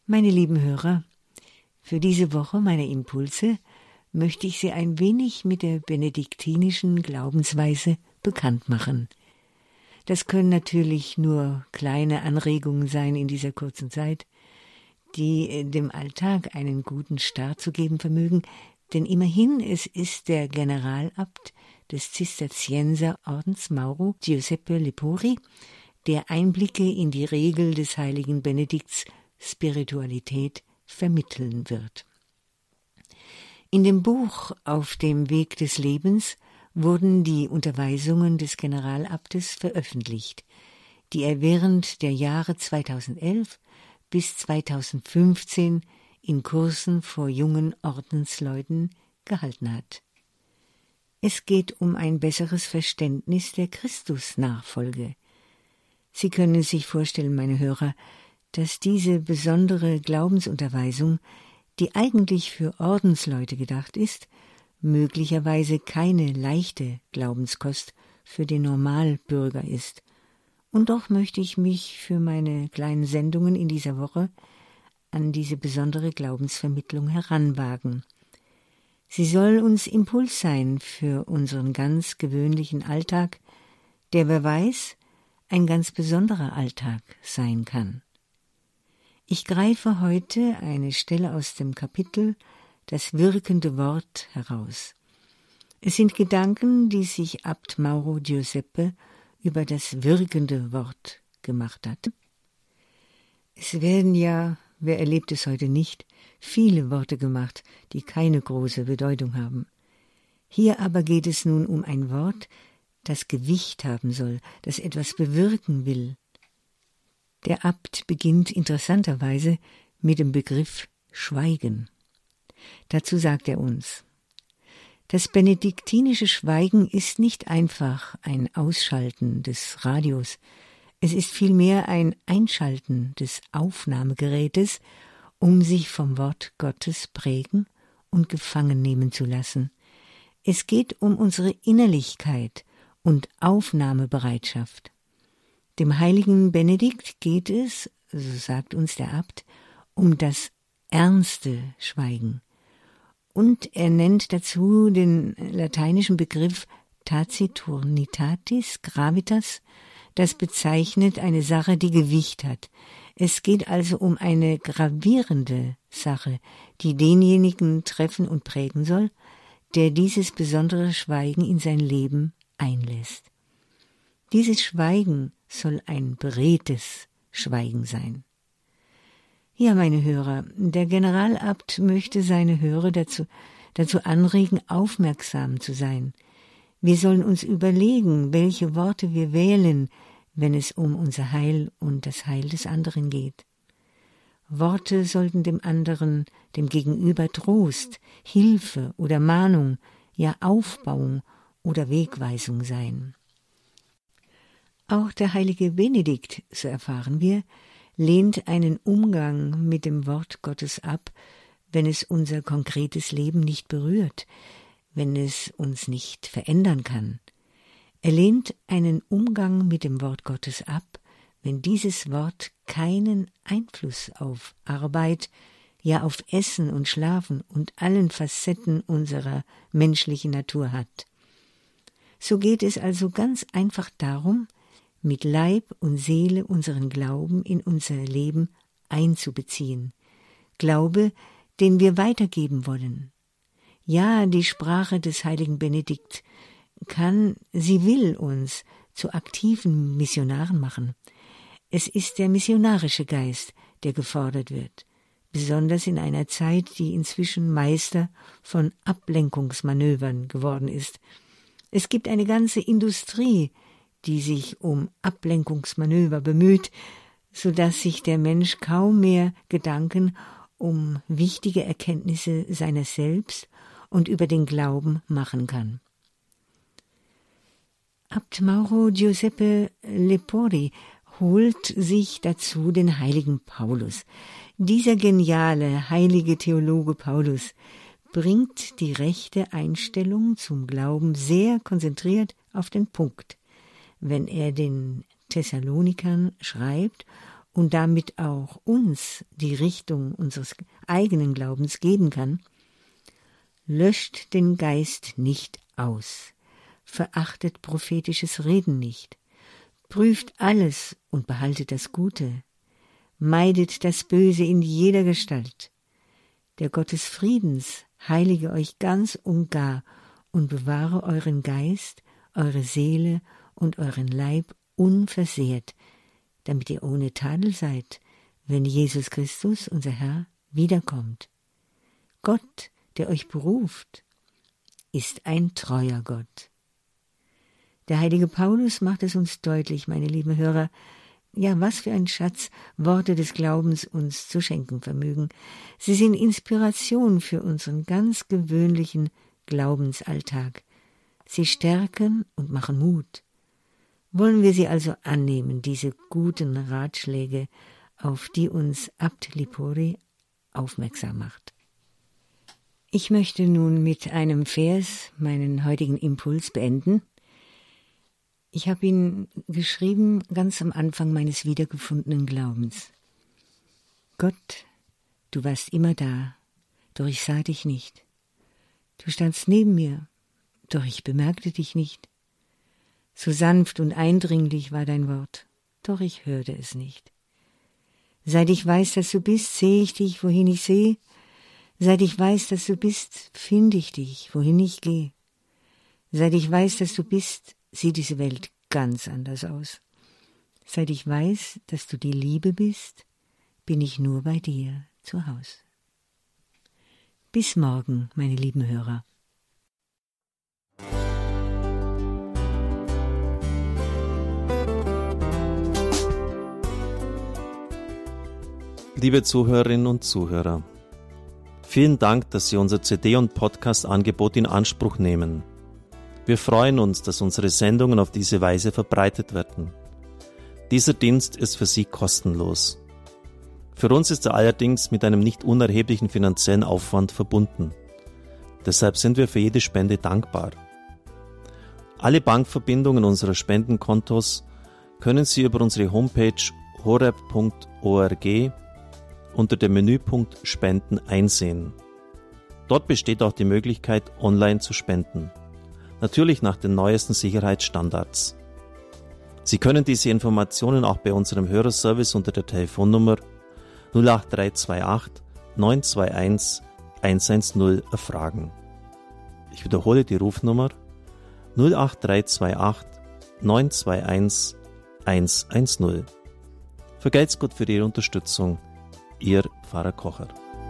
Meine lieben Hörer, für diese Woche meiner Impulse möchte ich Sie ein wenig mit der benediktinischen Glaubensweise bekannt machen. Das können natürlich nur kleine Anregungen sein in dieser kurzen Zeit, die dem Alltag einen guten Start zu geben vermögen, denn immerhin es ist der Generalabt des Zisterzienserordens Mauro Giuseppe Lepori, der Einblicke in die Regel des heiligen Benedikts Spiritualität vermitteln wird. In dem Buch Auf dem Weg des Lebens wurden die Unterweisungen des Generalabtes veröffentlicht, die er während der Jahre 2011 bis 2015 in Kursen vor jungen Ordensleuten gehalten hat. Es geht um ein besseres Verständnis der Christusnachfolge. Sie können sich vorstellen, meine Hörer, dass diese besondere Glaubensunterweisung, die eigentlich für Ordensleute gedacht ist, möglicherweise keine leichte Glaubenskost für den Normalbürger ist. Und doch möchte ich mich für meine kleinen Sendungen in dieser Woche an diese besondere Glaubensvermittlung heranwagen. Sie soll uns Impuls sein für unseren ganz gewöhnlichen Alltag, der, wer weiß, ein ganz besonderer Alltag sein kann. Ich greife heute eine Stelle aus dem Kapitel Das wirkende Wort heraus. Es sind Gedanken, die sich Abt Mauro Giuseppe über das wirkende Wort gemacht hat. Es werden ja, wer erlebt es heute nicht, viele Worte gemacht, die keine große Bedeutung haben. Hier aber geht es nun um ein Wort, das Gewicht haben soll, das etwas bewirken will. Der Abt beginnt interessanterweise mit dem Begriff Schweigen. Dazu sagt er uns: Das benediktinische Schweigen ist nicht einfach ein Ausschalten des Radios, es ist vielmehr ein Einschalten des Aufnahmegerätes, um sich vom Wort Gottes prägen und gefangen nehmen zu lassen. Es geht um unsere Innerlichkeit und Aufnahmebereitschaft. Dem heiligen Benedikt geht es, so sagt uns der Abt, um das ernste Schweigen. Und er nennt dazu den lateinischen Begriff taciturnitatis gravitas, das bezeichnet eine Sache, die Gewicht hat. Es geht also um eine gravierende Sache, die denjenigen treffen und prägen soll, der dieses besondere Schweigen in sein Leben einlässt. Dieses Schweigen soll ein beredtes Schweigen sein. Ja, meine Hörer, der Generalabt möchte seine Hörer dazu anregen, aufmerksam zu sein. Wir sollen uns überlegen, welche Worte wir wählen, wenn es um unser Heil und das Heil des anderen geht. Worte sollten dem anderen, dem Gegenüber Trost, Hilfe oder Mahnung, ja Aufbauung oder Wegweisung sein. Auch der heilige Benedikt, so erfahren wir, lehnt einen Umgang mit dem Wort Gottes ab, wenn es unser konkretes Leben nicht berührt, wenn es uns nicht verändern kann. Er lehnt einen Umgang mit dem Wort Gottes ab, wenn dieses Wort keinen Einfluss auf Arbeit, ja auf Essen und Schlafen und allen Facetten unserer menschlichen Natur hat. So geht es also ganz einfach darum, mit Leib und Seele unseren Glauben in unser Leben einzubeziehen. Glaube, den wir weitergeben wollen. Ja, die Sprache des heiligen Benedikt will uns zu aktiven Missionaren machen. Es ist der missionarische Geist, der gefordert wird, besonders in einer Zeit, die inzwischen Meister von Ablenkungsmanövern geworden ist. Es gibt eine ganze Industrie, die sich um Ablenkungsmanöver bemüht, so dass sich der Mensch kaum mehr Gedanken um wichtige Erkenntnisse seiner selbst und über den Glauben machen kann. Abt Mauro Giuseppe Lepori holt sich dazu den heiligen Paulus. Dieser geniale, heilige Theologe Paulus bringt die rechte Einstellung zum Glauben sehr konzentriert auf den Punkt, wenn er den Thessalonikern schreibt und damit auch uns die Richtung unseres eigenen Glaubens geben kann, löscht den Geist nicht aus, verachtet prophetisches Reden nicht, prüft alles und behaltet das Gute, meidet das Böse in jeder Gestalt. Der Gott des Friedens heilige euch ganz und gar und bewahre euren Geist, eure Seele und euren Leib unversehrt, damit ihr ohne Tadel seid, wenn Jesus Christus, unser Herr, wiederkommt. Gott, der euch beruft, ist ein treuer Gott. Der heilige Paulus macht es uns deutlich, meine lieben Hörer, ja, was für ein Schatz Worte des Glaubens uns zu schenken vermögen. Sie sind Inspiration für unseren ganz gewöhnlichen Glaubensalltag. Sie stärken und machen Mut. Wollen wir sie also annehmen, diese guten Ratschläge, auf die uns Abt Lipori aufmerksam macht. Ich möchte nun mit einem Vers meinen heutigen Impuls beenden. Ich habe ihn geschrieben ganz am Anfang meines wiedergefundenen Glaubens. Gott, du warst immer da, doch ich sah dich nicht. Du standst neben mir, doch ich bemerkte dich nicht. So sanft und eindringlich war dein Wort, doch ich hörte es nicht. Seit ich weiß, dass du bist, sehe ich dich, wohin ich sehe. Seit ich weiß, dass du bist, finde ich dich, wohin ich gehe. Seit ich weiß, dass du bist, sieht diese Welt ganz anders aus. Seit ich weiß, dass du die Liebe bist, bin ich nur bei dir zu Haus. Bis morgen, meine lieben Hörer. Liebe Zuhörerinnen und Zuhörer, vielen Dank, dass Sie unser CD- und Podcast-Angebot in Anspruch nehmen. Wir freuen uns, dass unsere Sendungen auf diese Weise verbreitet werden. Dieser Dienst ist für Sie kostenlos. Für uns ist er allerdings mit einem nicht unerheblichen finanziellen Aufwand verbunden. Deshalb sind wir für jede Spende dankbar. Alle Bankverbindungen unserer Spendenkontos können Sie über unsere Homepage horeb.org unter dem Menüpunkt Spenden einsehen. Dort besteht auch die Möglichkeit, online zu spenden. Natürlich nach den neuesten Sicherheitsstandards. Sie können diese Informationen auch bei unserem Hörerservice unter der Telefonnummer 08328 921 110 erfragen. Ich wiederhole die Rufnummer 08328 921 110. Vergelt's Gott für Ihre Unterstützung. Ihr Pfarrer Kocher.